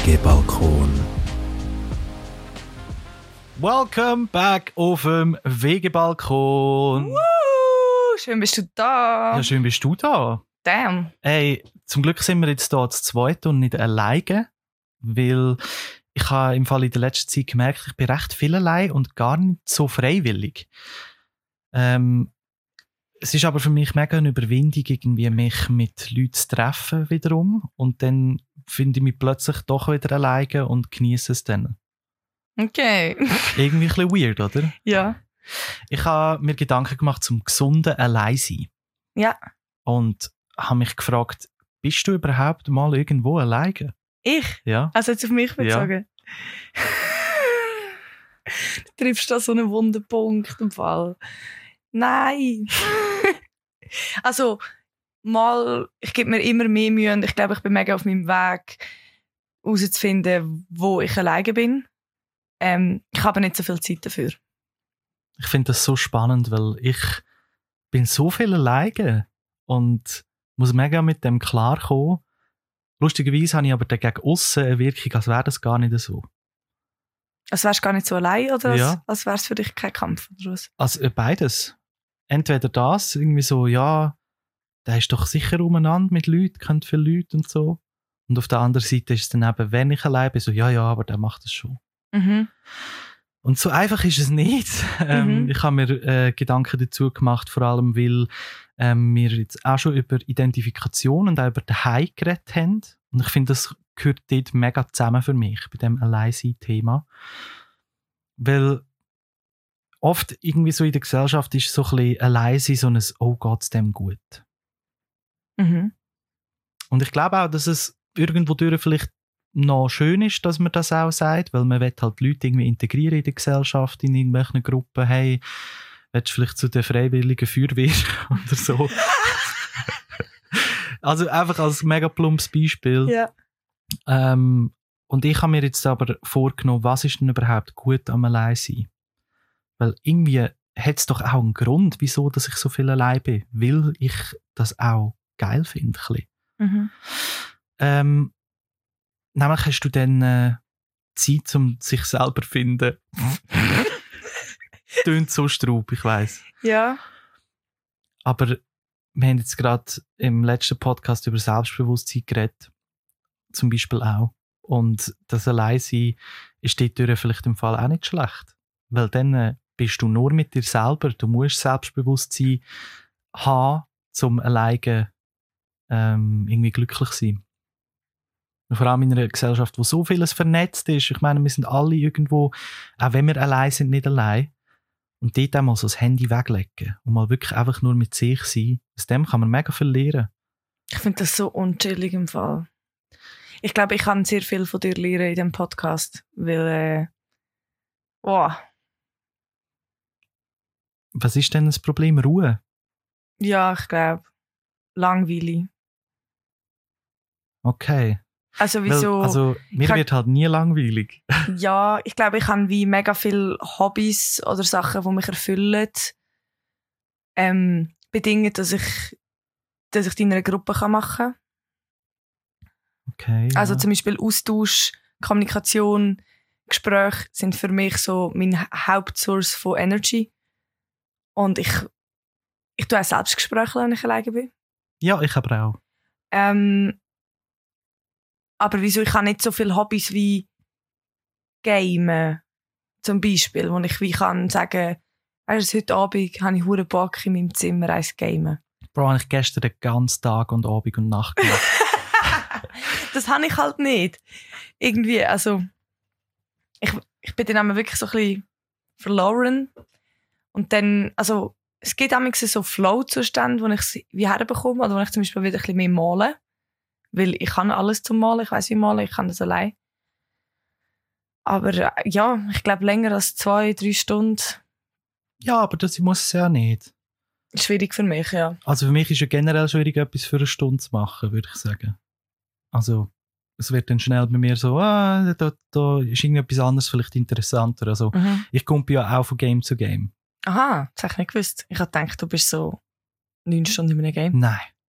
WG-Balkon. Welcome back auf dem WG-Balkon. Schön bist du da. Ja, schön bist du da. Damn. Hey, zum Glück sind wir jetzt hier zu zweit und nicht alleine, weil ich habe im Fall in der letzten Zeit gemerkt, ich bin recht viel allein und gar nicht so freiwillig. Es ist aber für mich mega eine Überwindung, irgendwie mich mit Leuten zu treffen wiederum. Und dann finde ich mich plötzlich doch wieder alleine und genieße es dann. Okay. Irgendwie ein bisschen weird, oder? Ja. Ich habe mir Gedanken gemacht zum gesunden Alleinsein. Ja. Und habe mich gefragt, bist du überhaupt mal irgendwo alleine? Ich? Ja. Also jetzt auf mich bezogen? Ja. Du triffst da so einen wunden Punkt im Fall. Nein. Also, ich gebe mir immer mehr Mühe und ich glaube, ich bin mega auf meinem Weg, herauszufinden, wo ich alleine bin. Ich habe nicht so viel Zeit dafür. Ich finde das so spannend, weil ich bin so viel alleine und muss mega mit dem klarkommen. Lustigerweise habe ich aber gegen aussen eine Wirkung, als wäre das gar nicht so. Als wärst du gar nicht so allein oder ja. als wäre es für dich kein Kampf? Oder was? Also beides. Entweder das, irgendwie so, ja, der ist doch sicher umeinander mit Leuten, kennt viele Leute und so. Und auf der anderen Seite ist es dann eben, wenn ich allein bin, so, ja, aber der macht das schon. Mhm. Und so einfach ist es nicht. Ich habe mir Gedanken dazu gemacht, vor allem, weil wir jetzt auch schon über Identifikation und auch über den Heim geredet haben. Und ich finde, das gehört dort mega zusammen für mich, bei dem Alleinsein-Thema. Weil oft irgendwie so in der Gesellschaft ist so ein bisschen Alleinsein so ein «Oh, geht's dem gut?» Mhm. Und ich glaube auch, dass es irgendwo durch vielleicht noch schön ist, dass man das auch sagt, weil man will halt Leute irgendwie integrieren in der Gesellschaft, in irgendwelchen Gruppen. Hey, willst du vielleicht zu der freiwilligen Feuerwehr oder so? Also einfach als mega plumpes Beispiel. Ja. Und ich habe mir jetzt aber vorgenommen, was ist denn überhaupt gut am Alleinsein? Weil irgendwie hat es doch auch einen Grund, wieso dass ich so viel allein bin. Weil ich das auch geil finde. Mhm. Nämlich hast du dann Zeit, um sich selber zu finden. Tönt so straub, ich weiss. Ja. Aber wir haben jetzt gerade im letzten Podcast über Selbstbewusstsein geredet. Zum Beispiel auch. Und das Alleinsein ist dort vielleicht im Fall auch nicht schlecht. Weil dann bist du nur mit dir selber. Du musst Selbstbewusstsein haben, um alleine irgendwie glücklich zu sein. Und vor allem in einer Gesellschaft, wo so vieles vernetzt ist. Ich meine, wir sind alle irgendwo, auch wenn wir allein sind, nicht allein. Und dort einmal so das Handy weglegen und mal wirklich einfach nur mit sich sein. Aus dem kann man mega viel lernen. Ich finde das so unchillig im Fall. Ich glaube, ich kann sehr viel von dir lernen in diesem Podcast, weil Was ist denn das Problem? Ruhe? Ja, ich glaube. Langweilig. Okay. Also wieso? Mir wird halt nie langweilig. Ja, ich glaube, ich habe wie mega viele Hobbys oder Sachen, die mich erfüllen. Bedingt, dass ich die in einer Gruppe machen kann. Okay. Ja. Also zum Beispiel Austausch, Kommunikation, Gespräche sind für mich so mein Hauptsource von Energy. Und ich tue auch Selbstgespräche, wenn ich alleine bin. Ja, ich aber auch. Aber wieso? Ich habe nicht so viele Hobbys wie Gamen, zum Beispiel, wo ich wie kann sagen, heute Abend habe ich hure Bock in meinem Zimmer eins gamen. Bro, habe ich gestern den ganzen Tag und Abend und Nacht gemacht. Das habe ich halt nicht. Irgendwie, also ich bin dann wirklich so ein bisschen verloren. Und dann, also es gibt auch so Flow-Zustände, wo ich es wie herbekomme, oder wo ich zum Beispiel wieder ein bisschen mehr male. Weil ich kann alles zum Malen, ich weiss wie malen, ich kann das allein. Aber ja, ich glaube länger als 2-3 Stunden. Ja, aber das muss es ja nicht. Schwierig für mich, ja. Also für mich ist ja generell schwierig, etwas für eine Stunde zu machen, würde ich sagen. Also es wird dann schnell bei mir so, da ist irgendetwas anderes vielleicht interessanter. Also ich komme ja auch von Game zu Game. Aha, das habe ich nicht gewusst. Ich habe gedacht, du bist so 9 Stunden in einem Game. Nein.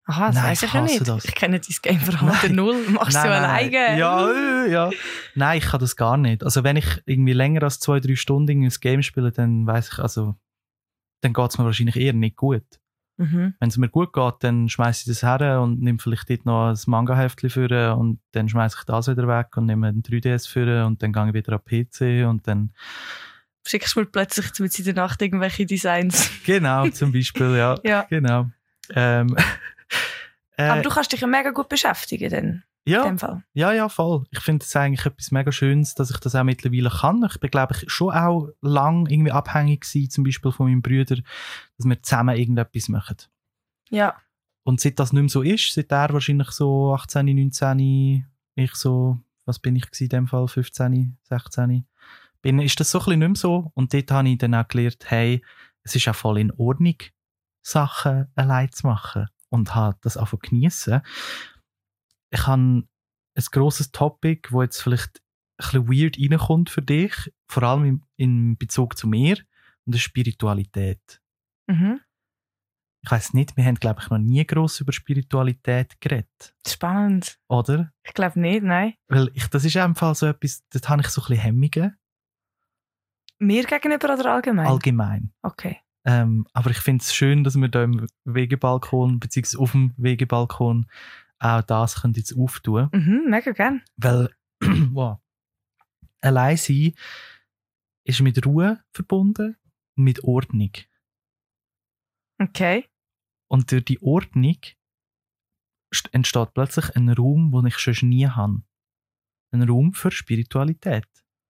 Aha, das Nein, weiss ich ich ja hasse nicht. das. Ich kenne dein Gameverhalten null. Machst du alleine? Ja. Nein, ich kann das gar nicht. Also wenn ich irgendwie länger als 2-3 Stunden ein Game spiele, dann weiss ich, also dann geht es mir wahrscheinlich eher nicht gut. Mhm. Wenn es mir gut geht, dann schmeiße ich das her und nehme vielleicht dort noch ein Manga-Heftchen für und dann schmeiße ich das wieder weg und nehme ein 3DS für und dann gehe ich wieder an den PC und dann... Schickst du mir plötzlich mit in der Nacht irgendwelche Designs? Genau, zum Beispiel, ja. Ja. Genau. Aber du kannst dich ja mega gut beschäftigen dann, in Ja, dem Fall. ja, voll. Ich finde es eigentlich etwas mega Schönes, dass ich das auch mittlerweile kann. Ich bin, glaube ich, schon auch lang irgendwie abhängig gewesen, zum Beispiel von meinem Bruder, dass wir zusammen irgendetwas machen. Ja. Und seit das nicht mehr so ist, seit er wahrscheinlich so 18, 19, ich so, was bin ich gewesen in dem Fall, 15, 16, ist das so ein bisschen nicht mehr so. Und dort habe ich dann auch gelernt, hey, es ist auch voll in Ordnung, Sachen allein zu machen. Und habe das einfach geniessen. Ich habe ein grosses Topic, wo jetzt vielleicht ein bisschen weird reinkommt für dich, vor allem in Bezug zu mir, und das ist Spiritualität. Mhm. Ich weiss nicht, wir haben, glaube ich, noch nie gross über Spiritualität geredet. Spannend. Oder? Ich glaube nicht, nein. Weil das ist einfach so etwas, dort habe ich so ein bisschen Hemmungen. Mir gegenüber oder allgemein? Allgemein. Okay. Aber ich finde es schön, dass wir da im Wegebalkon, beziehungsweise auf dem Wegebalkon, auch das können jetzt auftun. Mhm, mega gern. Weil, wow, allein sein ist mit Ruhe verbunden und mit Ordnung. Okay. Und durch die Ordnung entsteht plötzlich ein Raum, den ich schon nie habe. Ein Raum für Spiritualität.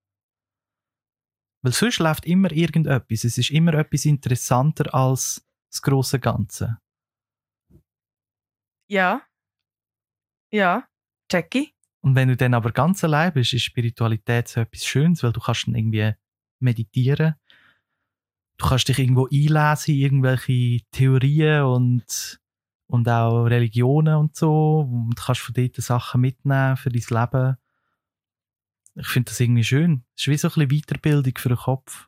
Weil sonst läuft immer irgendetwas. Es ist immer etwas interessanter als das grosse Ganze. Ja. Ja. Jackie? Und wenn du dann aber ganz allein bist, ist Spiritualität so etwas Schönes, weil du kannst dann irgendwie meditieren. Du kannst dich irgendwo einlesen in irgendwelche Theorien und auch Religionen und so. Und kannst von dort Sachen mitnehmen für dein Leben. Ich finde das irgendwie schön. Es ist wie so ein bisschen Weiterbildung für den Kopf.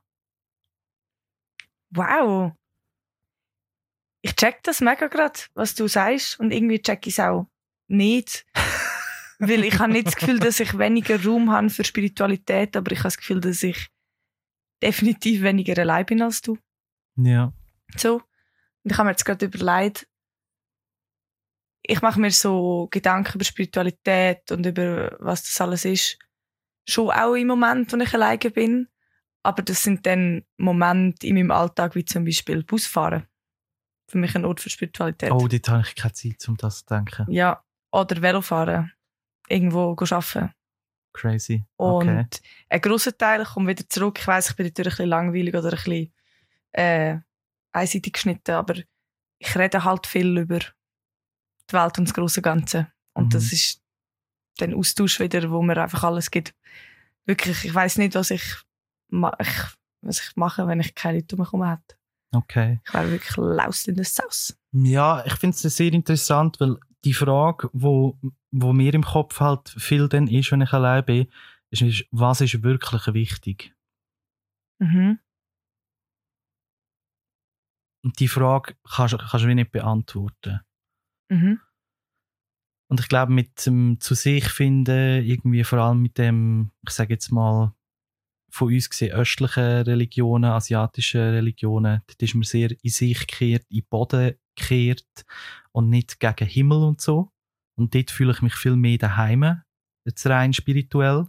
Wow. Ich check das mega gerade, was du sagst. Und irgendwie check ich es auch nicht. Weil ich habe nicht das Gefühl, dass ich weniger Raum habe für Spiritualität, aber ich habe das Gefühl, dass ich definitiv weniger allein bin als du. Ja. So. Und ich habe mir jetzt gerade überlegt, ich mache mir so Gedanken über Spiritualität und über was das alles ist. Schon auch im Moment, wo ich alleine bin. Aber das sind dann Momente in meinem Alltag, wie zum Beispiel Busfahren. Für mich ein Ort für Spiritualität. Oh, dort habe ich keine Zeit, um das zu denken. Ja. Oder Velofahren. Irgendwo arbeiten. Crazy. Und Okay. ein grosser Teil, ich komme wieder zurück. Ich weiss, ich bin natürlich ein bisschen langweilig oder ein bisschen einseitig geschnitten, aber ich rede halt viel über die Welt und das grosse Ganze. Und das ist den Austausch wieder, wo mir einfach alles gibt. Wirklich, ich weiss nicht, was ich mache, wenn ich keine Leute um mich herum hätte. Okay. Ich wäre wirklich lost in der Sauce. Ja, ich finde es sehr interessant, weil die Frage, wo mir im Kopf halt viel dann ist, wenn ich allein bin, ist, was ist wirklich wichtig? Mhm. Und die Frage kannst du wie nicht beantworten. Mhm. Und ich glaube, mit dem zu sich finden, irgendwie vor allem mit dem, ich sage jetzt mal, von uns gesehen, östlichen Religionen, asiatischen Religionen, dort ist man sehr in sich gekehrt, in den Boden gekehrt und nicht gegen Himmel und so. Und dort fühle ich mich viel mehr daheim, jetzt rein spirituell,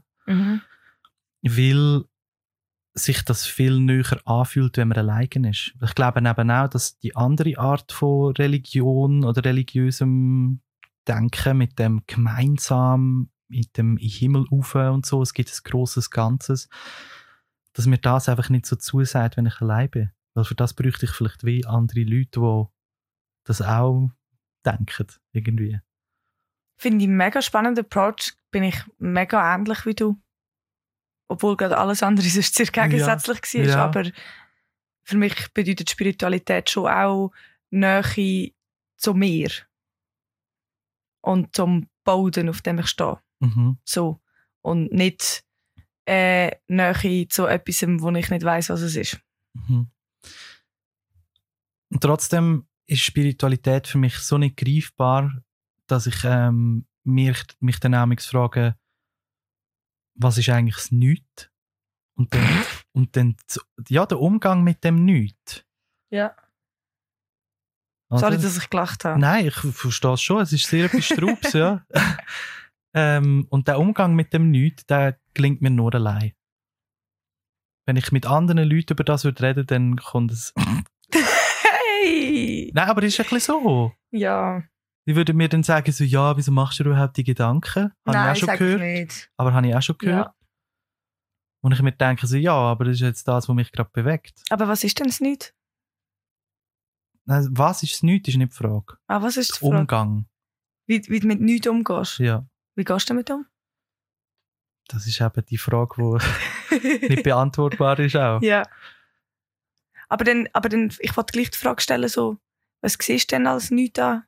weil sich das viel näher anfühlt, wenn man alleine ist. Ich glaube eben auch, dass die andere Art von Religion oder religiösem Denken mit dem gemeinsam, mit dem in den Himmel rauf und so, es gibt ein grosses Ganzes, dass mir das einfach nicht so zusagt, wenn ich allein bin. Weil für das bräuchte ich vielleicht wie andere Leute, die das auch denken, irgendwie. Finde ich einen mega spannenden Approach. Bin ich mega ähnlich wie du. Obwohl gerade alles andere sonst sehr gegensätzlich war. Ja. Aber für mich bedeutet Spiritualität schon auch Nähe zu mir. Und zum Boden, auf dem ich stehe. Mhm. So. Und nicht Nähe zu etwas, wo ich nicht weiss, was es ist. Mhm. Und trotzdem ist Spiritualität für mich so nicht greifbar, dass ich mich dann auch frage, was ist eigentlich das Nichts? Und dann ja, der Umgang mit dem Nichts. Ja. Oder? Sorry, dass ich gelacht habe. Nein, ich verstehe es schon. Es ist sehr etwas Straubs, ja. Und der Umgang mit dem Nichts, der gelingt mir nur allein. Wenn ich mit anderen Leuten über das reden würde, dann kommt es... Hey! Nein, aber es ist ein bisschen so. Ja. Die würden mir dann sagen, so, ja, wieso machst du überhaupt die Gedanken? Habe ich auch schon gehört. Nicht. Aber habe ich auch schon gehört. Ja. Und ich mir denke so, ja, aber das ist jetzt das, was mich gerade bewegt. Aber was ist denn das nicht? Also, was ist das Nichts, ist nicht die Frage. Ah, was ist die Frage? Umgang. Wie du mit nichts umgehst? Ja. Wie gehst du damit um? Das ist eben die Frage, die nicht beantwortbar ist auch. Ja. Aber dann, ich wollte gleich die Frage stellen, so, was siehst du denn als nichts an?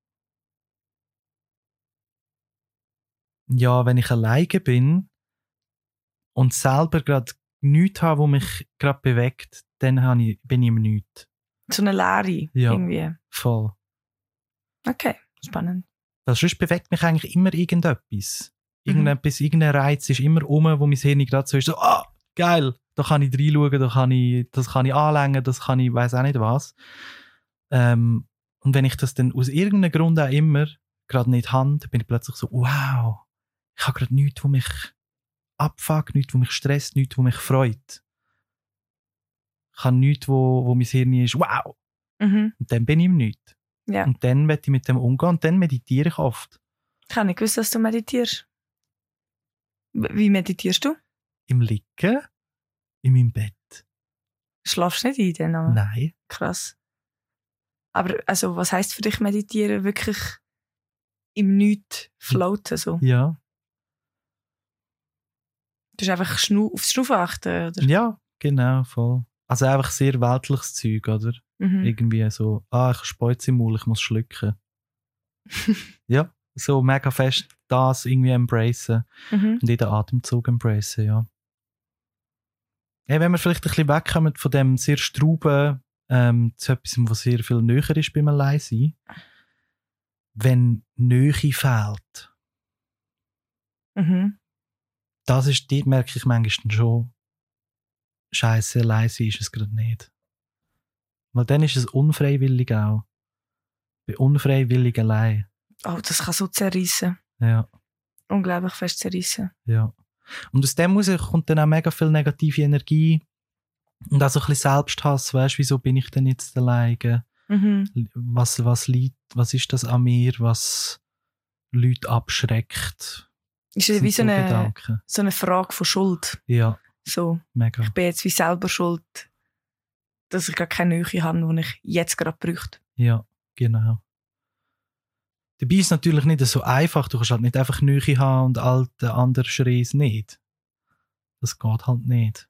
Ja, wenn ich alleine bin und selber gerade nichts habe, was mich gerade bewegt, dann bin ich im Nichts. So eine Leere Ja. irgendwie. Voll. Okay, spannend. Weil sonst bewegt mich eigentlich immer irgendetwas. Irgendein Reiz ist immer wo mein Hirn gerade so ist, so, geil, da kann ich reinschauen, das kann ich anlängen, das kann ich, weiss auch nicht was. Und wenn ich das dann aus irgendeinem Grund auch immer gerade nicht habe, dann bin ich plötzlich so, wow, ich habe gerade nichts, was mich abfuckt, nichts, was mich stresst, nichts, was mich freut. Ich habe nichts, wo mein Hirn ist, wow. Mhm. Und dann bin ich im Nichts. Ja. Und dann will ich mit dem umgehen und dann meditiere ich oft. Ich habe nicht gewusst, dass du meditierst. Wie meditierst du? Im Liegen, in meinem Bett. Schlafst du nicht ein? Dann? Nein. Krass. Aber also, was heisst für dich meditieren? Wirklich im Nichts floaten? So? Ja. Du hast einfach aufs Schnaufen achten, oder? Ja, genau, voll. Also einfach sehr weltliches Zeug, oder? Mhm. Irgendwie so, ich habe Speuz im Mund, ich muss schlucken. Ja, so mega fest das irgendwie embracen Mhm. und jeden Atemzug embracen, ja. Hey, wenn wir vielleicht ein bisschen wegkommen von dem sehr strauben zu etwas, was sehr viel näher ist beim Alleinsein, wenn Nähe fehlt, Mhm. das ist, dort merke ich manchmal dann schon, Scheiße, leise ist es gerade nicht. Weil dann ist es unfreiwillig auch. Bei unfreiwillig allein. Oh, das kann so zerrissen. Ja, Unglaublich fest zerrissen. ja. Und aus dem heraus kommt dann auch mega viel negative Energie und auch so ein bisschen Selbsthass. Weißt du, wieso bin ich denn jetzt alleine? Mhm. Was ist das an mir, was Leute abschreckt? Ist Das ja wie sind so eine, Gedanken. so eine Frage von Schuld. Ja, So, mega. ich bin jetzt wie selber schuld, dass ich gar keine Nähe habe, die ich jetzt gerade bräuchte. Ja, genau. Dabei ist es natürlich nicht so einfach. Du kannst halt nicht einfach Nähe haben und all der andere Schreie es nicht. Das geht halt nicht.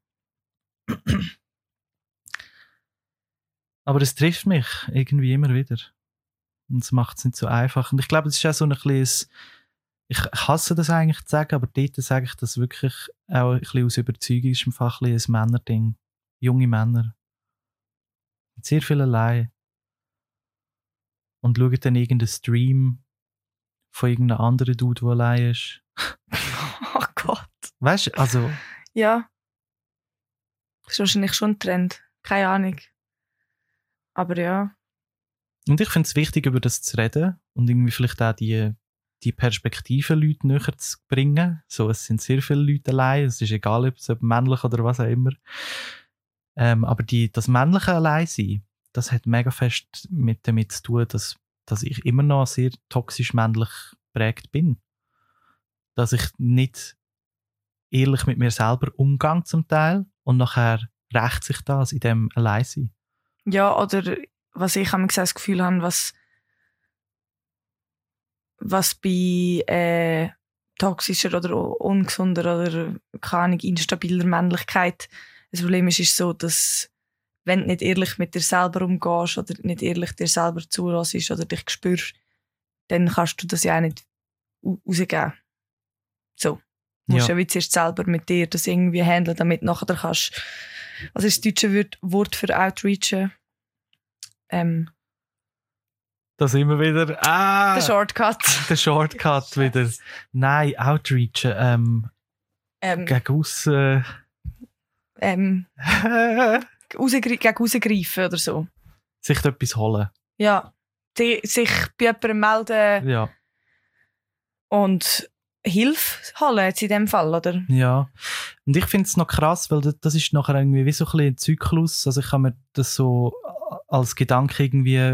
Aber es trifft mich irgendwie immer wieder. Und es macht es nicht so einfach. Und ich glaube, es ist auch so ein bisschen, ich hasse das eigentlich zu sagen, aber dort sage ich das wirklich auch ein bisschen aus Überzeugung, ist einfach ein bisschen ein Männerding. Junge Männer. Mit sehr viel allein. Und schauen dann irgendeinen Stream von irgendeinem anderen Dude, der allein ist. Oh Gott. Weißt du, also, Ja. Das ist wahrscheinlich schon ein Trend. Keine Ahnung. Aber ja. und ich finde es wichtig, über das zu reden und irgendwie vielleicht auch die Perspektive Leute näher zu bringen. So, es sind sehr viele Leute allein, es ist egal, ob es männlich oder was auch immer. Aber das männliche Alleinsein, das hat mega fest damit zu tun, dass ich immer noch sehr toxisch männlich geprägt bin. Dass ich nicht ehrlich mit mir selber umgehe zum Teil und nachher rächt sich das in dem Alleinsein. Ja, oder was ich manchmal das Gefühl habe, was bei toxischer oder ungesunder oder keine Ahnung, instabiler Männlichkeit das Problem ist so, dass wenn du nicht ehrlich mit dir selber umgehst oder nicht ehrlich dir selber zulässt oder dich spürst, dann kannst du das ja auch nicht rausgeben. So. Du musst ja wie zuerst selber mit dir das irgendwie handeln, damit nachher kannst, was ist das deutsche Wort für outreachen? Da sind wir wieder. Der Shortcut. Der Shortcut wieder. Nein, Outreachen. Gegen aussen. Gegen rausgreifen oder so. Sich etwas holen. Ja. Sich bei jemandem melden. Ja. Und Hilfe holen jetzt in dem Fall, oder? Ja. Und ich finde es noch krass, weil das ist nachher irgendwie wie so ein bisschen ein Zyklus. Also ich habe mir das so als Gedanke irgendwie,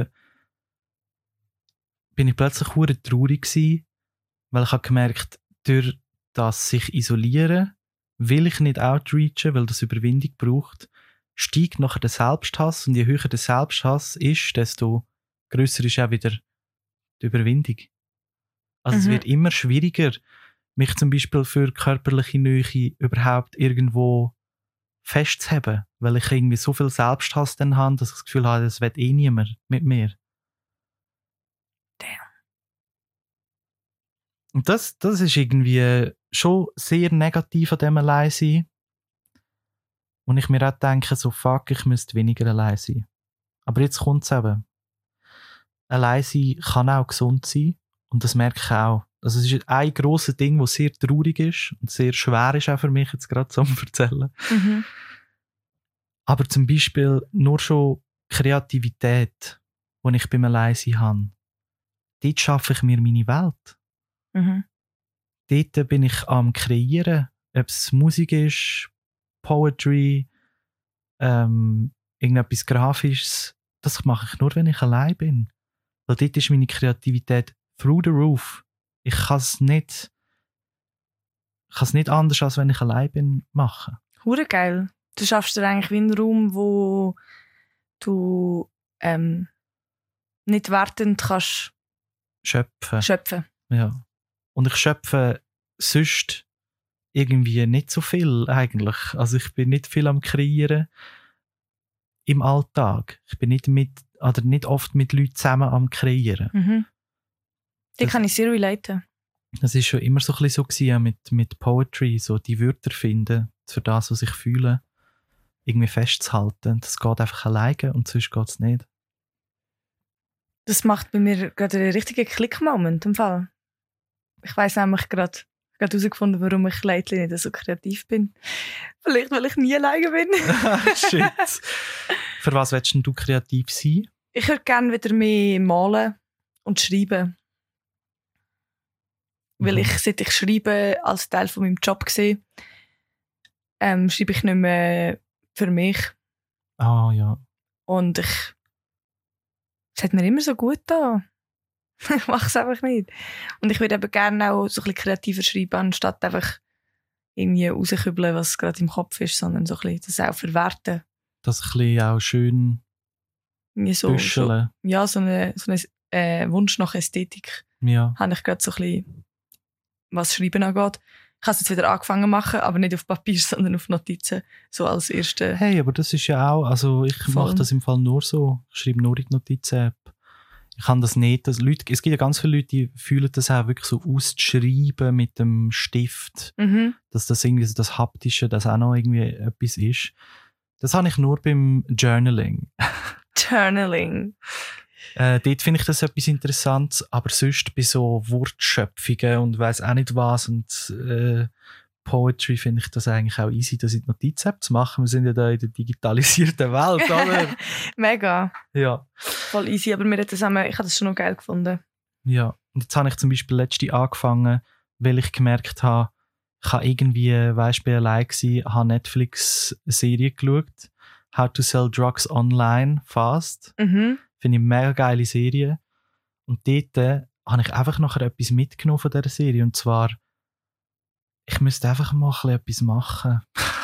bin ich plötzlich hure traurig gewesen, weil ich habe gemerkt, durch das sich isolieren, will ich nicht outreachen, weil das Überwindung braucht, steigt nachher der Selbsthass, und je höher der Selbsthass ist, desto grösser ist auch wieder die Überwindung. Also es wird immer schwieriger, mich zum Beispiel für körperliche Nähe überhaupt irgendwo festzuheben, weil ich irgendwie so viel Selbsthass dann habe, dass ich das Gefühl habe, das will eh niemand mit mir. Damn. Und das ist irgendwie schon sehr negativ an dem Alleinsein. Und ich mir auch denke, so fuck, ich müsste weniger allein sein. Aber jetzt kommt es eben. Allein sein kann auch gesund sein. Und das merke ich auch. Also es ist ein grosses Ding, das sehr traurig ist und sehr schwer ist auch für mich jetzt gerade zum Erzählen. Mhm. Aber zum Beispiel nur schon Kreativität, die ich beim Alleinsein habe, dort schaffe ich mir meine Welt. Mhm. Dort bin ich am Kreieren, ob es Musik ist, Poetry, irgendetwas Grafisches. Das mache ich nur, wenn ich allein bin. Weil dort ist meine Kreativität through the roof. Ich kann es nicht anders, als wenn ich allein bin, machen. Hure geil. Du schaffst dir eigentlich wie einen Raum, wo du nicht wertend kannst Schöpfen. Ja. Und ich schöpfe sonst irgendwie nicht so viel eigentlich. Also ich bin nicht viel am Kreieren im Alltag. Ich bin nicht oft mit Leuten zusammen am Kreieren. Mhm. Die kann ich sehr relaten. Das ist schon immer so ein bisschen so gewesen, mit Poetry, so die Wörter finden, für das, was ich fühle, irgendwie festzuhalten. Das geht einfach alleine und sonst geht es nicht. Das macht bei mir gerade einen richtigen Klick-Moment im Fall. Ich weiss nämlich gerade herausgefunden, warum ich lately nicht so kreativ bin. Vielleicht, weil ich nie alleine bin. Shit. Für was willst du kreativ sein? Ich würde gerne wieder mehr malen und schreiben. Weil seit ich schreibe als Teil von meinem Job sehe, schreibe ich nicht mehr für mich. Ah, ja. Und es hat mir immer so gut getan. Ich mache es einfach nicht. Und ich würde eben gerne auch so ein bisschen kreativer schreiben, anstatt einfach irgendwie rauskübeln, was gerade im Kopf ist, sondern so ein bisschen das auch verwerten. Das ein bisschen auch schön büscheln. So eine Wunsch nach Ästhetik. Ja. Habe ich gerade so ein bisschen, was Schreiben angeht. Ich habe es jetzt wieder angefangen zu machen, aber nicht auf Papier, sondern auf Notizen. So als erste. Hey, aber das ist ja auch, also ich mache das im Fall nur so. Ich schreibe nur in die Notizen-App. Ich kann das nicht. Es gibt ja ganz viele Leute, die fühlen das auch wirklich so auszuschreiben mit dem Stift. Mhm. Dass das irgendwie so das Haptische, das auch noch irgendwie etwas ist. Das habe ich nur beim Journaling. Journaling. Dort finde ich das etwas Interessantes, aber sonst bei so Wortschöpfungen und weiss auch nicht was und Poetry finde ich das eigentlich auch easy, das in die Notiz-App zu machen. Wir sind ja da in der digitalisierten Welt, oder? Mega. Ja. Voll easy, aber ich habe das schon noch geil gefunden. Ja, und jetzt habe ich zum Beispiel letzte angefangen, weil ich gemerkt habe, ich habe irgendwie, weißt du, bin allein gewesen, habe Netflix-Serie geschaut, How to Sell Drugs Online Fast. Mhm. Finde ich eine mega geile Serie. Und dort habe ich einfach nachher etwas mitgenommen von dieser Serie. Und zwar, ich müsste einfach mal etwas machen.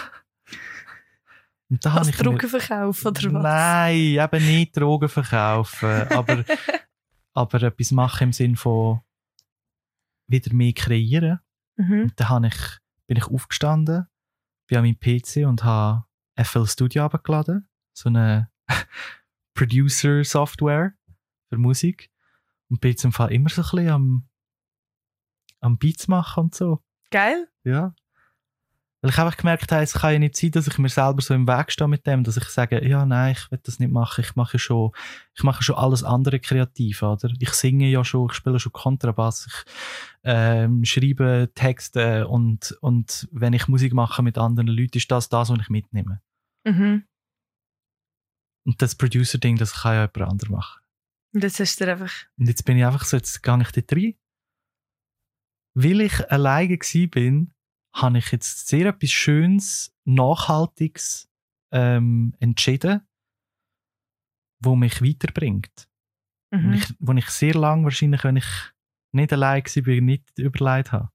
Und da was, Drogen verkaufen oder was? Nein, eben nicht Drogen verkaufen. aber etwas machen im Sinne von wieder mehr kreieren. Mhm. Und dann bin ich aufgestanden, bin an meinem PC und habe FL Studio abgeladen. So eine Producer-Software für Musik. Und bin jetzt im Fall immer so ein bisschen am Beats machen und so. Geil. Ja. Weil ich einfach gemerkt habe, es kann ja nicht sein, dass ich mir selber so im Weg stehe mit dem, dass ich sage, ja, nein, ich will das nicht machen, ich mache schon alles andere kreativ, oder? Ich singe ja schon, ich spiele schon Kontrabass, ich schreibe Texte und wenn ich Musik mache mit anderen Leuten, ist das, was ich mitnehme. Mhm. Und das Producer-Ding, das kann ja jemand anderes machen. Und jetzt hast du dir einfach... Und jetzt bin ich einfach so, jetzt gehe ich dort rein. Weil ich alleine war, habe ich jetzt sehr etwas Schönes, Nachhaltiges entschieden, wo mich weiterbringt. Mhm. Wo ich sehr lange wahrscheinlich, wenn ich nicht allein war, nicht überlegt habe.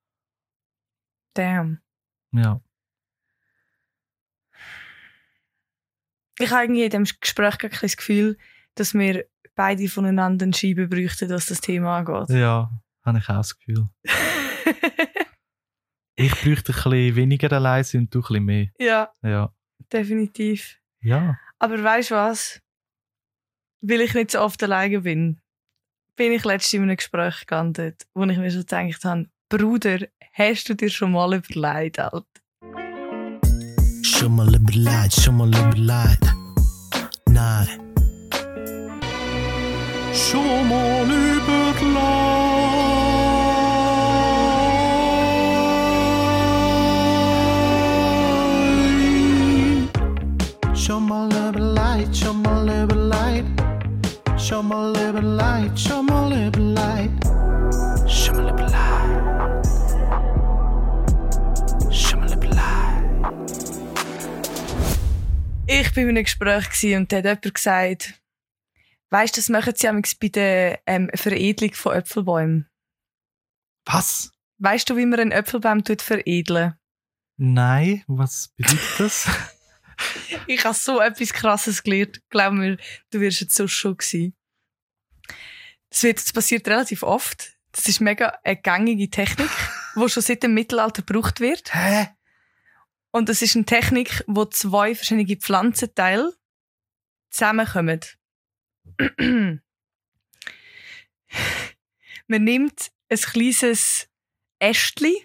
Damn. Ja. Ich habe irgendwie in diesem Gespräch gar kein Gefühl, dass wir beide voneinander eine Scheibe bräuchten, was das Thema angeht. Ja, habe ich auch das Gefühl. Ich bräuchte ein bisschen weniger allein sein und du ein bisschen mehr. Ja, definitiv. Ja. Aber weißt du was? Weil ich nicht so oft alleine bin ich letztens in einem Gespräch gelandet, wo ich mir so gedacht habe, Bruder, hast du dir schon mal überlegt, Alter? Schon mal überlegt. Nein. Schon mal überlegt. Schon mal überlegt. Ich war in einem Gespräch und da hat jemand gesagt, weisst du, das machen sie bei der Veredelung von Äpfelbäumen. Was? Weißt du, wie man einen Äpfelbaum veredeln? Nein, was bedeutet das? Ich habe so etwas Krasses gelernt. Glaub mir, du wirst jetzt so schon gewesen. Das passiert relativ oft. Das ist mega eine gängige Technik, die schon seit dem Mittelalter gebraucht wird. Hä? Und das ist eine Technik, wo 2 verschiedene Pflanzenteile zusammenkommen. Man nimmt ein kleines Ästchen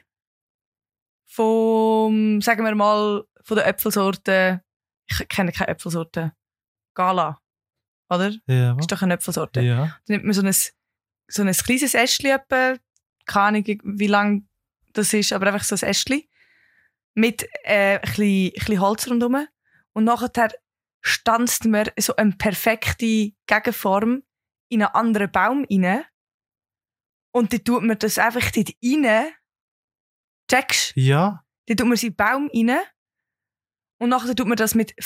sagen wir mal, von der Äpfelsorte, ich kenne keine Äpfelsorte, Gala, oder? Ja. Das ist doch eine Äpfelsorte. Ja. Dann nimmt man so ein kleines Ästchen, etwa, keine Ahnung, wie lang das ist, aber einfach so ein Ästchen, mit ein bisschen Holz rundherum. Und nachher stanzt man so eine perfekte Gegenform in einen anderen Baum rein. Und dann tut man das einfach dort rein. Checkst? Ja. Dann tut man sie in den Baum rein. Und nachher tut man das mit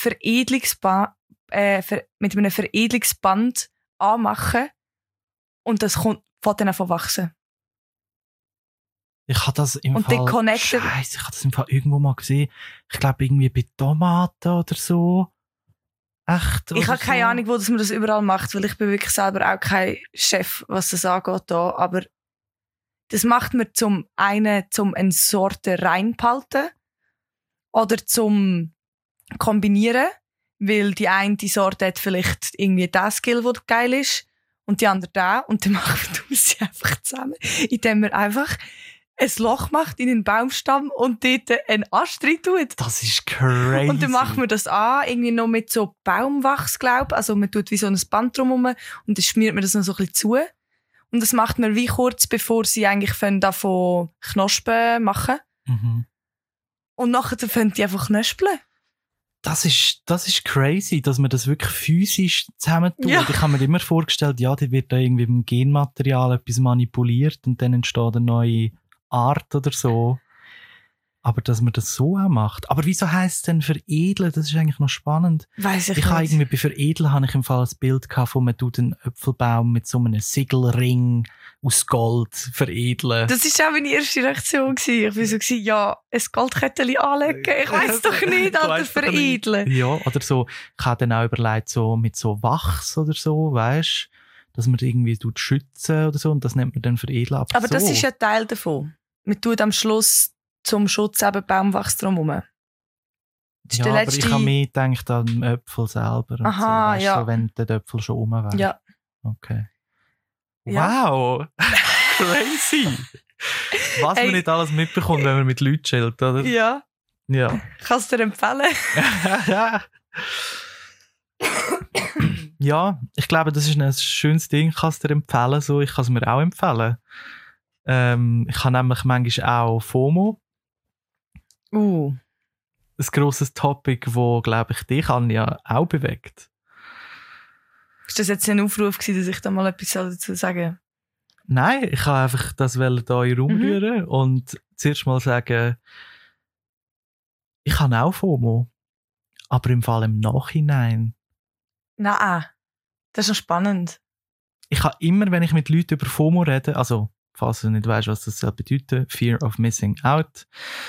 mit einem Veredelungsband anmachen. Und das fängt dann an wachsen. Ich habe das im und Fall... Scheiße, ich habe das im Fall irgendwo mal gesehen. Ich glaube irgendwie bei Tomaten oder so. Echt? Ich habe keine Ahnung, wo man das überall macht, weil ich bin wirklich selber auch kein Chef, was das angeht da. Aber das macht man zum eine Sorte reinbehalten oder zum kombinieren, weil die eine Sorte hat vielleicht irgendwie das Skill, das geil ist, und die andere da. Und dann macht man sie einfach zusammen, indem man einfach ein Loch macht in den Baumstamm und dort einen Ast rein tut. Das ist crazy. Und dann macht man das an, irgendwie noch mit so Baumwachs, glaube ich. Also man tut wie so ein Band drumherum und dann schmiert man das noch so ein bisschen zu. Und das macht man wie kurz, bevor sie eigentlich davon Knospen machen. Mhm. Und nachher fangen die einfach knuspeln. Das ist crazy, dass man das wirklich physisch zusammentut. Ja. Ich habe mir immer vorgestellt, ja, da wird da irgendwie mit dem Genmaterial etwas manipuliert und dann entsteht eine neue Art oder so. Aber dass man das so auch macht. Aber wieso heisst es denn veredeln? Das ist eigentlich noch spannend. Weiss ich habe nicht. irgendwie bei veredeln habe ich im Fall ein Bild gehabt, wo man tut einen Äpfelbaum mit so einem Siegelring aus Gold veredeln. Das war auch meine erste Reaktion. Ich war so, ja, ein Goldkettchen anlegen. Ich weiss doch nicht, Alter, veredeln. Ja, oder so. Ich habe dann auch überlegt, so mit so Wachs oder so, weisst, dass man irgendwie schützen oder so, und das nennt man dann veredeln. Aber so. das ist ja Teil davon. Man tut am Schluss zum Schutz eben Baumwachs drumherum. Ja, aber ich habe mehr gedacht an den Äpfel selber. Und Aha, so, weißt, ja. so, wenn der Äpfel schon rum wäre. Ja. Okay. Ja. Wow! Crazy! Was Hey. man nicht alles mitbekommt, wenn man mit Leuten chillt, oder? Ja. Ja. Kannst du dir empfehlen? Ja, ich glaube, das ist ein schönes Ding. Ich kann es dir empfehlen. So. Ich kann es mir auch empfehlen. Ich habe nämlich manchmal auch FOMO. Ein grosses Topic, das, glaube ich, dich, Anja, auch bewegt. Ist das jetzt ein Aufruf gewesen, dass ich da mal etwas dazu sagen? Nein, ich kann einfach das hier in den Raum rühren und zuerst mal sagen, ich habe auch FOMO. Aber im Fall im Nachhinein. Nein, das ist noch spannend. Ich habe immer, wenn ich mit Leuten über FOMO rede, also falls du nicht weißt, was das bedeutet, Fear of Missing Out.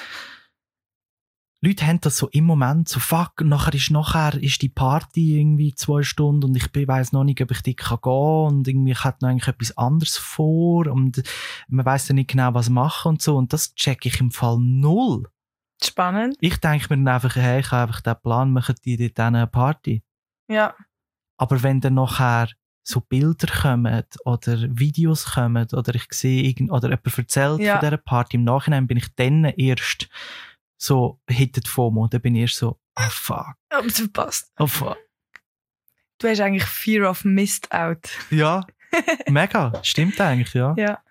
Leute haben das so im Moment, so fuck, nachher ist die Party irgendwie 2 Stunden und ich weiss noch nicht, ob ich die gehen kann und irgendwie ich hatte noch eigentlich etwas anderes vor und man weiss dann nicht genau, was machen und so und das check ich im Fall null. Spannend. Ich denke mir dann einfach, hey, ich habe einfach den Plan, machen die dort eine Party. Ja. Aber wenn dann nachher so Bilder kommen oder Videos kommen oder ich sehe oder jemand erzählt von dieser Party, im Nachhinein bin ich dann erst so hittet FOMO. Dann bin ich erst so, oh fuck. Aber es verpasst. Oh fuck. Du hast eigentlich Fear of Missed Out. Ja, mega. Stimmt eigentlich, ja. Ja.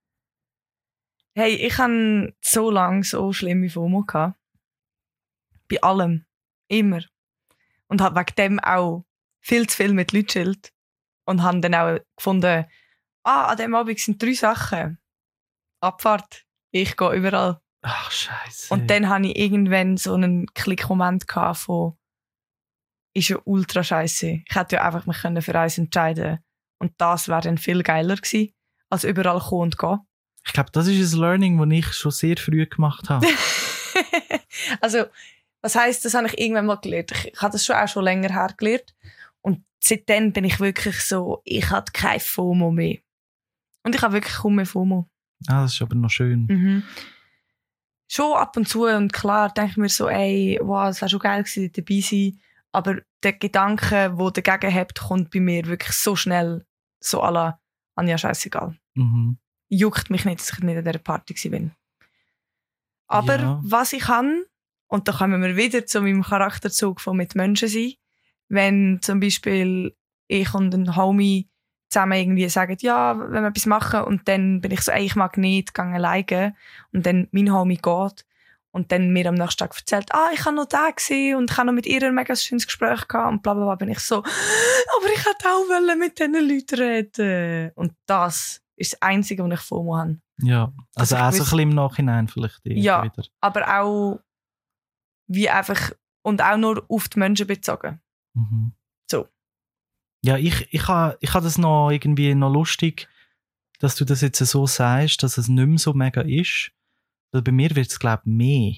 Hey, ich hatte so lange so schlimme FOMO gehabt. Bei allem. Immer. Und habe wegen dem auch viel zu viel mit Leuten chillt. Und habe dann auch gefunden, an dem Abend sind 3 Sachen. Abfahrt. Ich gehe überall. Ach, scheiße. Und dann hatte ich irgendwann so einen Klickmoment von, ist ja ultra scheiße. Ich hätte ja einfach mich für eins entscheiden. Und das wäre dann viel geiler gewesen, als überall kommen und gehen. Ich glaube, das ist ein Learning, das ich schon sehr früh gemacht habe. Also, was heisst, das habe ich irgendwann mal gelernt. Ich habe das auch schon länger her gelernt. Und seitdem bin ich wirklich so, ich habe kein FOMO mehr. Und ich habe wirklich kaum mehr FOMO. Ah, das ist aber noch schön. Mhm. Schon ab und zu und klar denke ich mir so, ey, wow, es wäre schon geil gewesen, dabei sein. Aber der Gedanke, der dagegen hebt, kommt bei mir wirklich so schnell, so à la Anja, scheissegal. Mhm. Juckt mich nicht, dass ich nicht an dieser Party bin. Aber was ich kann, und da kommen wir wieder zu meinem Charakterzug von mit Menschen sein, wenn zum Beispiel ich und ein Homie zusammen irgendwie sagen, ja, wenn wir etwas machen und dann bin ich so, ey, ich mag nicht, gehe alleine und dann mein Homie geht und dann mir am nächsten Tag erzählt, ich habe noch da gesehen und ich habe noch mit ihr ein mega schönes Gespräch gehabt und bla bla bla, bin ich so, aber ich hätte auch mit diesen Leuten reden. Und das ist das Einzige, was ich FOMO habe. Ja, also auch so ein bisschen im Nachhinein vielleicht. Ja, wieder. Aber auch wie einfach, und auch nur auf die Menschen bezogen. Mhm. So. Ja, ich habe das noch irgendwie noch lustig, dass du das jetzt so sagst, dass es nicht mehr so mega ist. Weil bei mir wird es, glaube ich, mehr.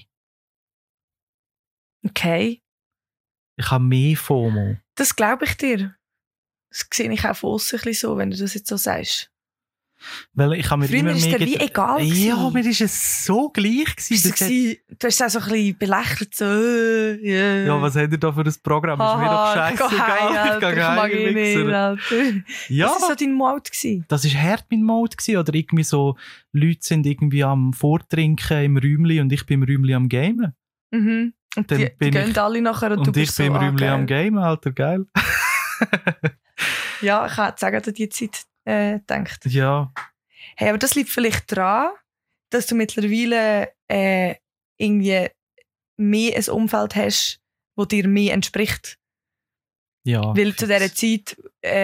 Okay. Ich habe mehr FOMO. Das glaube ich dir. Das sehe ich auch von aussen ein bisschen so, wenn du das jetzt so sagst. Weil ich habe mir früher immer ist mehr dir wie egal gewesen. Ja, mir ist es so gleich gewesen. Du hast es auch so ein bisschen belächelt, so, yeah. Ja, was habt ihr da für ein Programm? Ist mir doch scheißegal. Ich mag ihn nicht, Alter. Ja. Was war so dein Mode gewesen? Das war hart mein Mode gewesen. Oder irgendwie so, Leute sind irgendwie am Vortrinken im Räumli und ich bin im Räumli am Gamen. Mhm. Und die gehen alle nachher und du bist ich bin so, im Räumli am Gamen, Alter, geil. Ja, ich hätte sagen, an die Zeit gedacht. Ja. Hey, aber das liegt vielleicht daran, dass du mittlerweile irgendwie mehr ein Umfeld hast, das dir mehr entspricht. Ja. Weil zu dieser Zeit,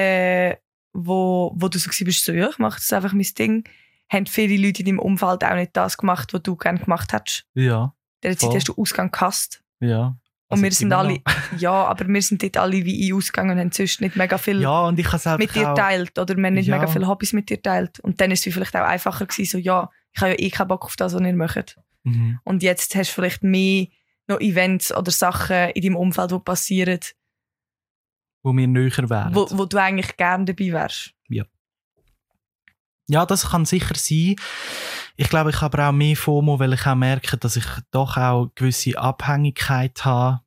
wo du so bist, so, ja, ich mache das einfach mein Ding, haben viele Leute in deinem Umfeld auch nicht das gemacht, was du gerne gemacht hättest. Ja. In dieser Zeit hast du Ausgang gehasst. Ja. Und wir sind alle, ja, aber wir sind dort alle wie in Ausgang und haben sonst nicht mega viel und ich mit dir geteilt oder wir haben nicht mega viele Hobbys mit dir geteilt. Und dann ist es vielleicht auch einfacher gewesen, so, ja, ich habe ja keinen Bock auf das, was ihr macht. Mhm. Und jetzt hast du vielleicht mehr noch Events oder Sachen in deinem Umfeld, die passieren, wo wir näher wären. Wo du eigentlich gerne dabei wärst. Ja. Ja, das kann sicher sein. Ich glaube, ich habe auch mehr FOMO, weil ich auch merke, dass ich doch auch gewisse Abhängigkeit habe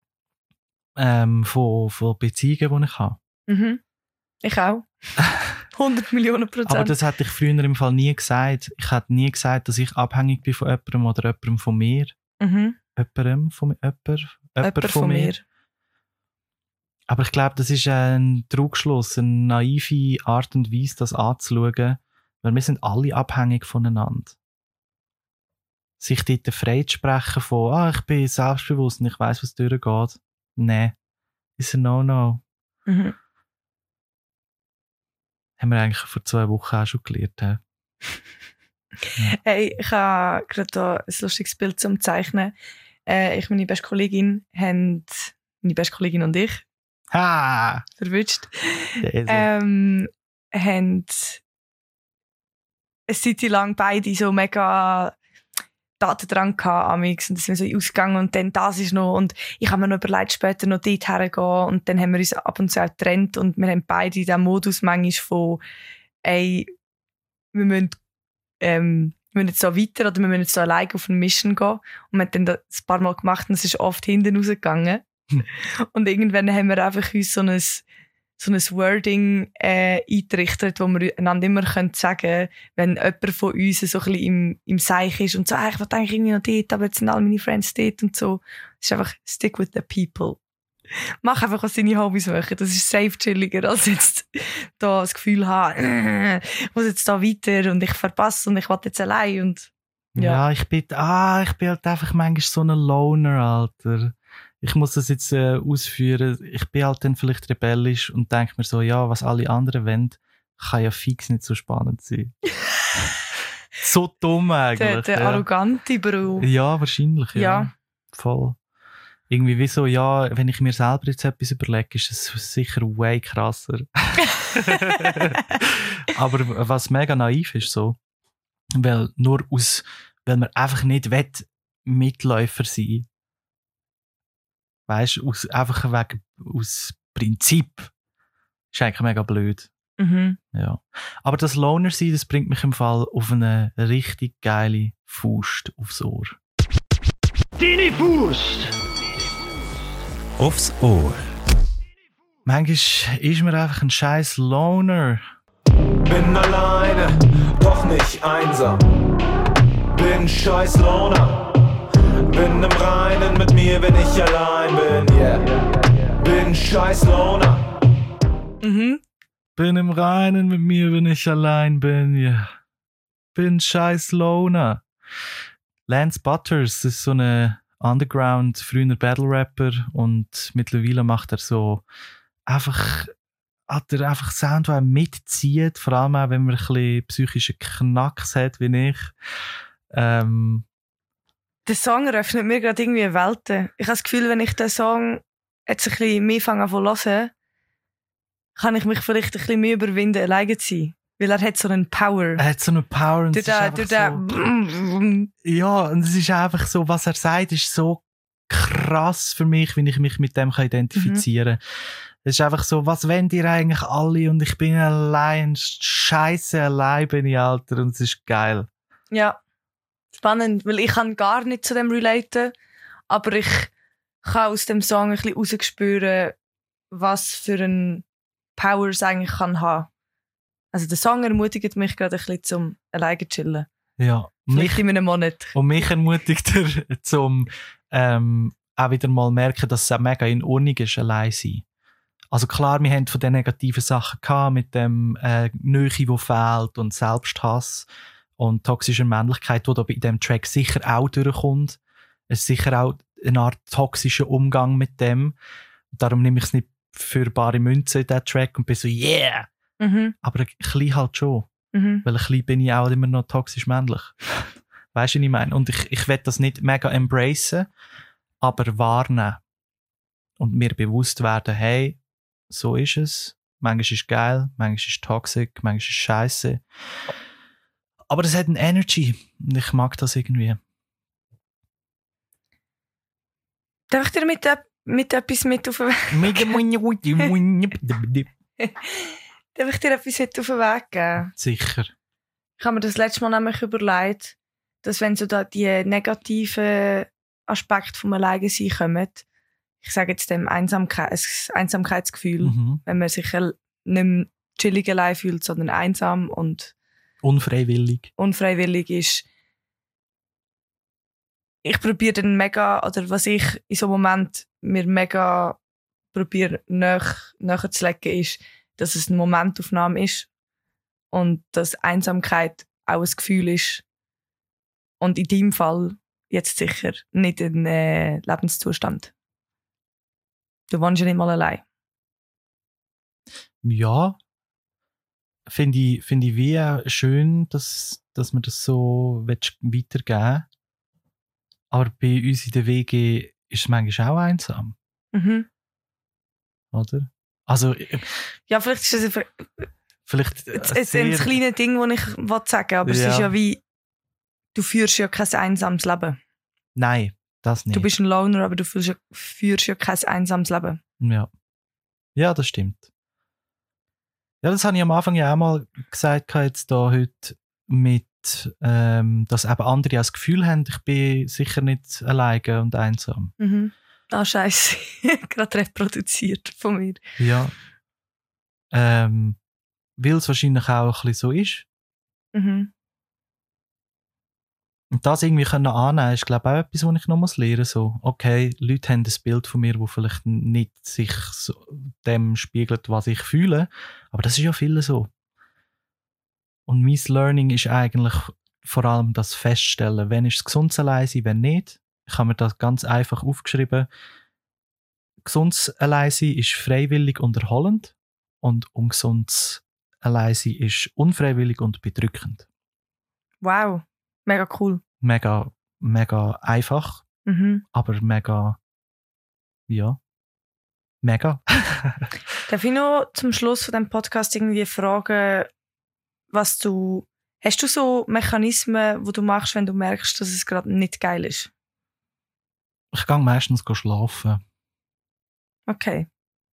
von Beziehungen, die ich habe. Mhm. Ich auch. 100 Millionen %. Aber das hätte ich früher im Fall nie gesagt. Ich hätte nie gesagt, dass ich abhängig bin von jemandem oder jemandem von mir. Mhm. Jemand von mir. Aber ich glaube, das ist ein Trugschluss, eine naive Art und Weise, das anzuschauen, weil wir sind alle abhängig voneinander. Sich dort frei zu sprechen von, ich bin selbstbewusst und ich weiss, was durchgeht. Nein, ist ein No-No. Mhm. Haben wir eigentlich vor 2 Wochen auch schon gelernt. Ja. Hey, ich habe gerade hier ein lustiges Bild zum Zeichnen. Ich und meine beste Kollegin und ich, Ha! verwünscht, Also. haben eine Zeit lang beide so mega Datendrang gehabt, amix, und das sind wir so ausgegangen und dann das ist noch, und ich habe mir noch überlegt, später noch dort hergehen, und dann haben wir uns ab und zu auch getrennt und wir haben beide in diesem Modus manchmal von, wir müssen jetzt so weiter oder wir müssen jetzt so alleine auf eine Mission gehen, und wir haben dann das ein paar Mal gemacht und es ist oft hinten rausgegangen. Und irgendwann haben wir einfach uns so ein Wording eingerichtet, wo wir einander immer sagen können, wenn jemand von uns so ein bisschen im Seich ist und so, ich will eigentlich irgendwie noch dort, aber jetzt sind alle meine Friends dort und so. Es ist einfach stick with the people. Mach einfach, was deine Hobbys machen. Das ist safe chilliger, als jetzt da das Gefühl haben, ich muss jetzt da weiter und ich verpasse und ich will jetzt allein. Und ja, ich bin halt einfach manchmal so ein Loner, Alter. Ich muss das jetzt ausführen. Ich bin halt dann vielleicht rebellisch und denke mir so, ja, was alle anderen wollen, kann ja fix nicht so spannend sein. So dumm eigentlich. Der arrogante Bro. Ja, wahrscheinlich, ja. Voll. Irgendwie wie so, ja, wenn ich mir selber jetzt etwas überlege, ist es sicher way krasser. Aber was mega naiv ist so, weil man einfach nicht Mitläufer sein will. Weißt du, aus Prinzip. Ist eigentlich mega blöd. Mhm. Ja. Aber das Loner sein, das bringt mich im Fall auf eine richtig geile Faust aufs Ohr. Deine Faust! Aufs Ohr. Manchmal ist man einfach ein scheiß Loner. Bin alleine, doch nicht einsam. Bin scheiß Loner. Bin im Reinen mit mir, wenn ich allein bin, yeah. Bin scheiß Loner. Mhm. Bin im Reinen mit mir, wenn ich allein bin, yeah. Bin scheiß Loner. Lance Butters ist so eine Underground, früher Battle-Rapper und mittlerweile macht er so hat er einfach Sound, der mitzieht, vor allem auch, wenn man ein bisschen psychischen Knacks hat, wie ich. Der Song eröffnet mir gerade irgendwie Welten. Ich habe das Gefühl, wenn ich den Song jetzt ein bisschen mehr fange an zu hören, kann ich mich vielleicht ein bisschen mehr überwinden, alleine zu sein. Weil er hat so einen Power. Er hat so eine Power. Und ja, und es ist einfach so, was er sagt, ist so krass für mich, wenn ich mich mit dem identifizieren kann. Es ist einfach so, was wollt ihr eigentlich alle? Und ich bin allein, scheisse allein bin ich, Alter, und es ist geil. Ja, spannend, weil ich kann gar nicht zu dem relaten, aber ich kann aus dem Song ein bisschen rausspüren, was für ein Power es eigentlich kann haben. Also der Song ermutigt mich gerade ein bisschen zum alleine chillen. Ja. Vielleicht in einem Monat. Und mich ermutigt er zum auch wieder mal merken, dass es auch mega in Ordnung ist, allein sein. Also klar, wir haben von den negativen Sachen gehabt, mit dem Nähe, die fehlt und Selbsthass und toxischer Männlichkeit, die da bei diesem Track sicher auch durchkommt. Es ist sicher auch eine Art toxischer Umgang mit dem. Darum nehme ich es nicht für bare Münze in diesen Track und bin so, yeah! Mhm. Aber ein bisschen halt schon. Mhm. Weil ein bisschen bin ich auch immer noch toxisch männlich. Weißt du, was ich meine? Und ich will das nicht mega embracen, aber warnen. Und mir bewusst werden, hey, so ist es. Manchmal ist es geil, manchmal ist es toxisch, manchmal ist es scheiße. Aber es hat eine Energy. Und ich mag das irgendwie. Darf ich dir mit etwas mit auf den Weg? Darf ich dir etwas mit auf den Weg geben? Sicher. Ich habe mir das letzte Mal nämlich überlegt, dass wenn so da die negativen Aspekte vom Alleinsein kommen, ich sage jetzt dem Einsamkeitsgefühl, wenn man sich nicht mehr chillig allein fühlt, sondern einsam und unfreiwillig ist, ich probiere dann mega, oder was ich in so einem Moment mir mega probiere näher zu legen, ist, dass es eine Momentaufnahme ist und dass Einsamkeit auch ein Gefühl ist und in deinem Fall jetzt sicher nicht ein Lebenszustand. Du wohnst ja nicht mal allein. Ja, finde ich wie auch schön, dass man das so weitergeben. Aber bei uns in der WG ist es manchmal auch einsam. Mhm. Oder? Also, ja, vielleicht ist das vielleicht ein kleines Ding, das ich sagen will, aber es ist ja wie, du führst ja kein einsames Leben. Nein, das nicht. Du bist ein Loner, aber du führst ja kein einsames Leben. Ja, das stimmt. Ja, das habe ich am Anfang ja auch mal gesagt, jetzt da heute mit, dass eben andere auch das Gefühl haben, ich bin sicher nicht alleine und einsam. Mhm. Ah, Scheiße. Gerade reproduziert von mir. Ja. Weil es wahrscheinlich auch ein bisschen so ist. Mhm. Und das irgendwie können annehmen, ist, glaube ich, auch etwas, was ich noch lernen muss. So, okay, Leute haben ein Bild von mir, das vielleicht nicht sich so dem spiegelt, was ich fühle. Aber das ist ja viel so. Und mein Learning ist eigentlich vor allem das Feststellen, wenn ist es gesund allein sein, wenn nicht. Ich habe mir das ganz einfach aufgeschrieben. Gesundes Alleinsein ist freiwillig und erholend und ungesundes Alleinsein ist unfreiwillig und bedrückend. Wow, mega cool. Mega, mega einfach, aber mega, ja, mega. Darf ich noch zum Schluss von diesem Podcast irgendwie fragen, hast du so Mechanismen, die du machst, wenn du merkst, dass es gerade nicht geil ist? Ich gehe meistens schlafen. Okay.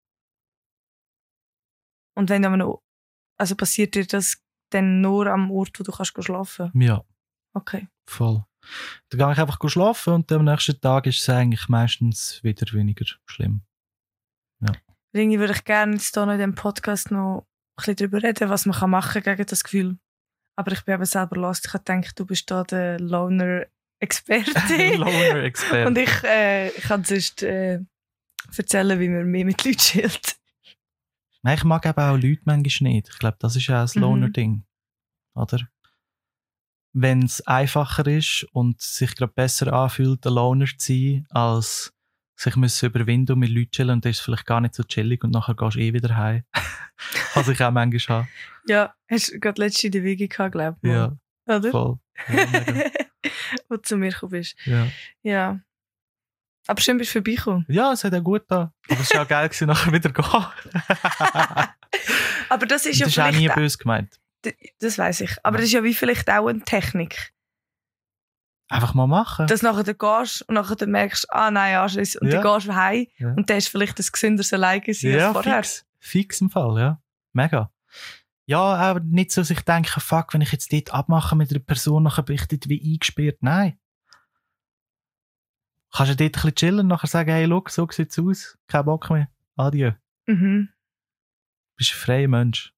Und wenn aber noch, also passiert dir das dann nur am Ort, wo du kannst schlafen? Ja. Okay. Voll. Dann gehe ich einfach schlafen und am nächsten Tag ist es eigentlich meistens wieder weniger schlimm. Ja. Irgendwie würde ich gerne jetzt hier noch in diesem Podcast noch ein bisschen darüber reden, was man machen kann gegen das Gefühl. Aber ich bin eben selber lost. Ich habe gedacht, du bist da der Loner-Experte. Loner-Experte. Und ich kann sonst erzählen, wie man mehr mit Leuten chillt. Nein, ich mag eben auch Leute manchmal nicht. Ich glaube, das ist ja ein Loner-Ding. Oder? Wenn es einfacher ist und sich gerade besser anfühlt, ein Loner zu sein, als sich müssen überwinden und mit Leuten chillen, und das ist vielleicht gar nicht so chillig und nachher gehst du wieder heim. Was ich auch manchmal habe. Ja, hast du gerade letztens in der Wege gehabt, glaube ich. Ja, oder? Voll. Ja, wo du zu mir gekommen bist. Ja. Aber schön bist du vorbeigekommen. Ja, es hat auch gut da. Aber es war auch geil, nachher wieder gehen. Aber das ist ja das ist auch nie böse gemeint. Das weiss ich. Aber das ist ja wie vielleicht auch eine Technik. Einfach mal machen. Dass nachher du gehst und nachher du merkst, nein, Anschluss. Und dann gehst du heim und dann ist vielleicht das gesünderes Alleine als vorher. Fix im Fall, ja. Mega. Ja, aber nicht so, dass ich denke, fuck, wenn ich jetzt dort abmache mit einer Person, nachher bin ich dort wie eingesperrt. Nein. Kannst du dort ein bisschen chillen und nachher sagen, hey, look, so sieht's aus. Kein Bock mehr. Adieu. Mhm. Bist ein freier Mensch.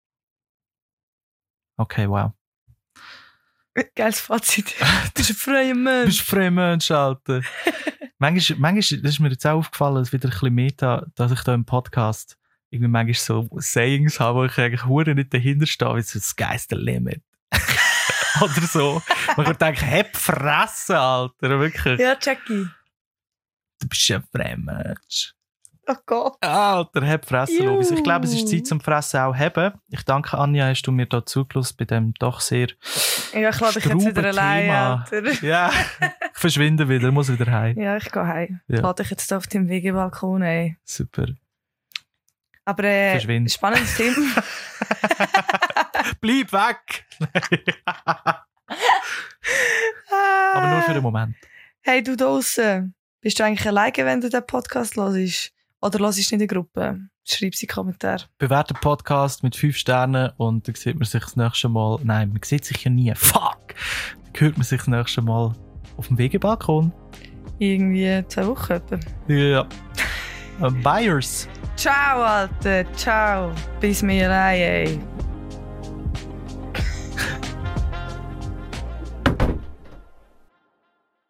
Okay, wow. Geiles Fazit. Du bist ein freier Mensch. Du bist ein freier Mensch, Alter. manchmal, das ist mir jetzt auch aufgefallen, dass wieder ein bisschen Meta, dass ich da im Podcast irgendwie manchmal so Sayings habe, wo ich eigentlich hure nicht dahinter stehe, wie so das geilste Limit. Oder so. Man kann denken, heb fressen, Alter. Wirklich. Ja, Jackie. Du bist ein freier Mensch. Oh Gott. Alter, heb fressen, Lobis. Ich glaube, es ist Zeit zum Fressen auch haben. Ich danke, Anja, hast du mir da zugelassen bei dem doch sehr ja, ich lade dich jetzt wieder allein, Alter. Ja, ich verschwinde wieder, muss wieder heim. Ja, ich gehe heim. Ja. Ich lade dich jetzt auf dem Wegebalkon, ey. Super. Aber verschwinde. Spannendes Thema. Bleib weg! Aber nur für den Moment. Hey, du draussen. Bist du eigentlich alleine, wenn du den Podcast hörst? Oder hörst du nicht in der Gruppe? Schreib sie in die Kommentare. Bewerte den Podcast mit 5 Sternen und dann sieht man sich das nächste Mal. Nein, man sieht sich ja nie. Fuck! Dann hört man sich das nächste Mal auf dem Wegebalkon. Irgendwie 2 Wochen etwa. Ja. Buyers. Ciao, Alter. Ciao. Bis mir allein, ey.